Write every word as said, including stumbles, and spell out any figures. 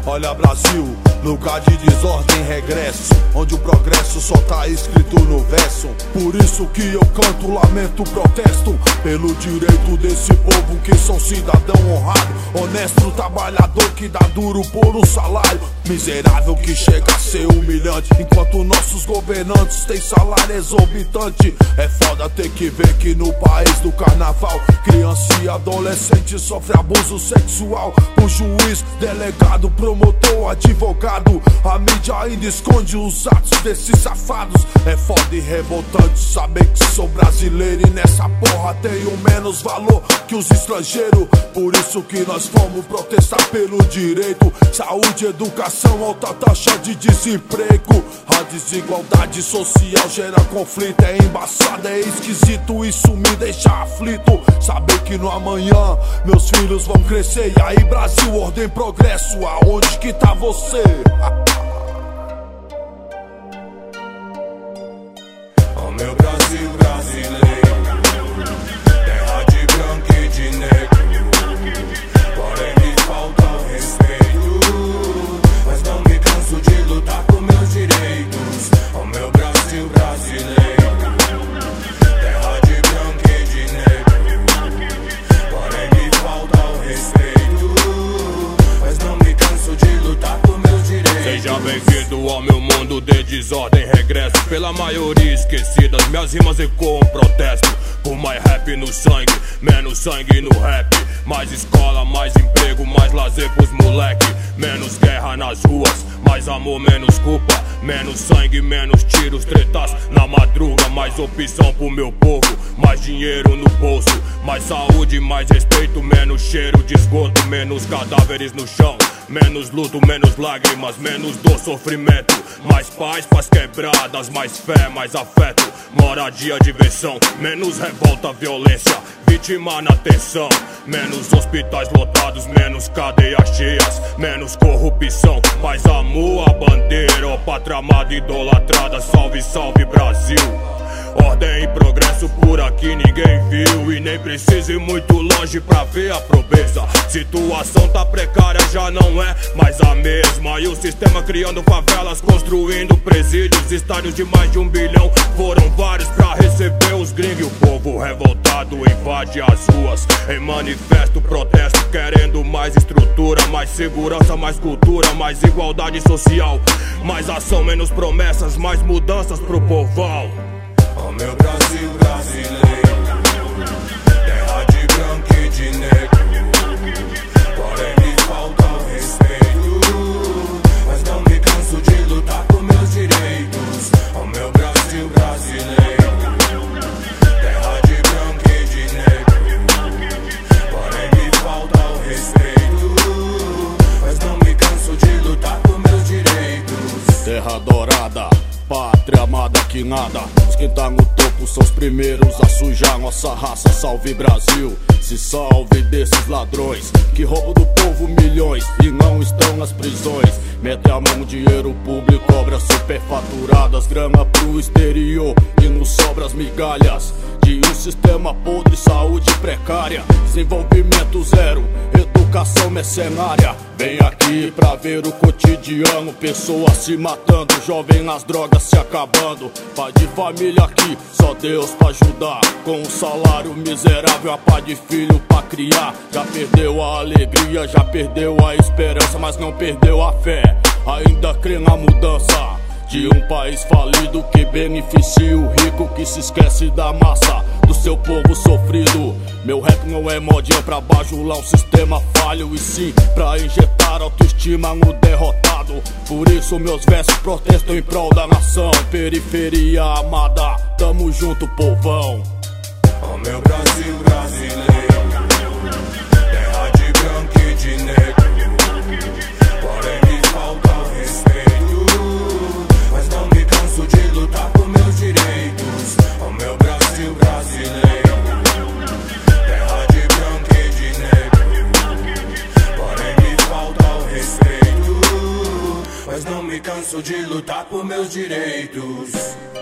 Olha Brasil, lugar de desordem, regresso, onde o progresso só tá escrito no verso. Por isso que eu canto, lamento, protesto pelo direito desse povo que são cidadão honrado, honesto, trabalhador que dá duro por um salário. Miserável que chega a ser humilhante, enquanto nossos governantes têm salário exorbitante. É foda ter que ver que no país do carnaval, criança e adolescente sofre abuso sexual por juiz, delegado, promotor, advogado. A mídia ainda esconde os atos desses safados. É foda e revoltante saber que sou brasileiro e nessa porra tenho menos valor que os estrangeiros. Por isso que nós fomos protestar pelo direito, saúde, educação, alta taxa de desemprego. A desigualdade social gera conflito, é embaçado, é esquisito, isso me deixa aflito. Saber que no amanhã meus filhos vão crescer. E aí Brasil, ordem, progresso, aonde que tá você? Oh meu Brasil brasileiro, terra de branco e de negro, porém me falta o respeito, mas não me canso de lutar por meus direitos. Oh meu Brasil brasileiro, terra de branco e de negro, porém me falta o respeito, mas não me canso de lutar por meus direitos. Seja bem-vindo ao meu mundo de desordem, regresso pela maioria esquecidas. Minhas rimas ecoam protesto, por mais rap no sangue, menos sangue no rap. Mais escola, mais emprego, mais lazer pros moleque. Menos guerra nas ruas, mais amor, menos culpa. Menos sangue, menos tiros, tretas na madruga. Mais opção pro meu povo, mais dinheiro no bolso. Mais saúde, mais respeito, menos cheiro de esgoto. Menos cadáveres no chão, menos luto, menos lágrimas, menos dor, sofrimento. Mais paz, paz quebradas, mais fé, mais afeto. Moradia, diversão, menos revolta, violência. Vítima na tensão, menos hospitais lotados, menos cadeias cheias, menos corrupção, mais amor à bandeira, ó pátria amada idolatrada, salve, salve Brasil. Ordem e progresso por aqui ninguém viu, e nem precisa ir muito longe pra ver a pobreza. Situação tá precária, já não é mais a mesma, e o sistema criando favelas, construindo presídios. Estádios de mais de um bilhão, foram vários pra receber os gringos. E o povo revoltado invade as ruas em manifesto, protesto, querendo mais estrutura, mais segurança, mais cultura, mais igualdade social. Mais ação, menos promessas, mais mudanças pro povão. Oh meu Brasil brasileiro, terra de branco e de negro, porém me falta o respeito, mas não me canso de lutar por meus direitos. Oh meu Brasil brasileiro, terra de branco e de negro, porém me falta o respeito, mas não me canso de lutar por meus direitos. Terra dourada, pátria amada que nada. Os que tá no topo são os primeiros a sujar nossa raça. Salve Brasil, se salve desses ladrões que roubam do povo milhões e não estão nas prisões. Mete a mão no dinheiro público, obras superfaturadas, grana pro exterior e nos sobra as migalhas de um sistema podre, saúde precária, desenvolvimento zero, educação mercenária. Vem aqui pra ver o cotidiano, pessoas se matando, jovem nas drogas se acabando. Pai de família aqui, só Deus pra ajudar, com um salário miserável, a pá de filho pra criar. Já perdeu a alegria, já perdeu a esperança, mas não perdeu a fé, ainda crê na mudança de um país falido que beneficia o rico, que se esquece da massa, do seu povo sofrido. Meu rap não é modinha pra bajular um sistema falho, e sim pra injetar autoestima no derrotado. Por isso meus versos protestam em prol da nação. Periferia amada, tamo junto povão. Oh meu Brasil brasileiro, terra de branco e de negro, porém me falta o respeito, mas não me canso de lutar por meus direitos. Oh meu Brasil brasileiro, terra de branco e de negro, porém me falta o respeito, mas não me canso de lutar por meus direitos.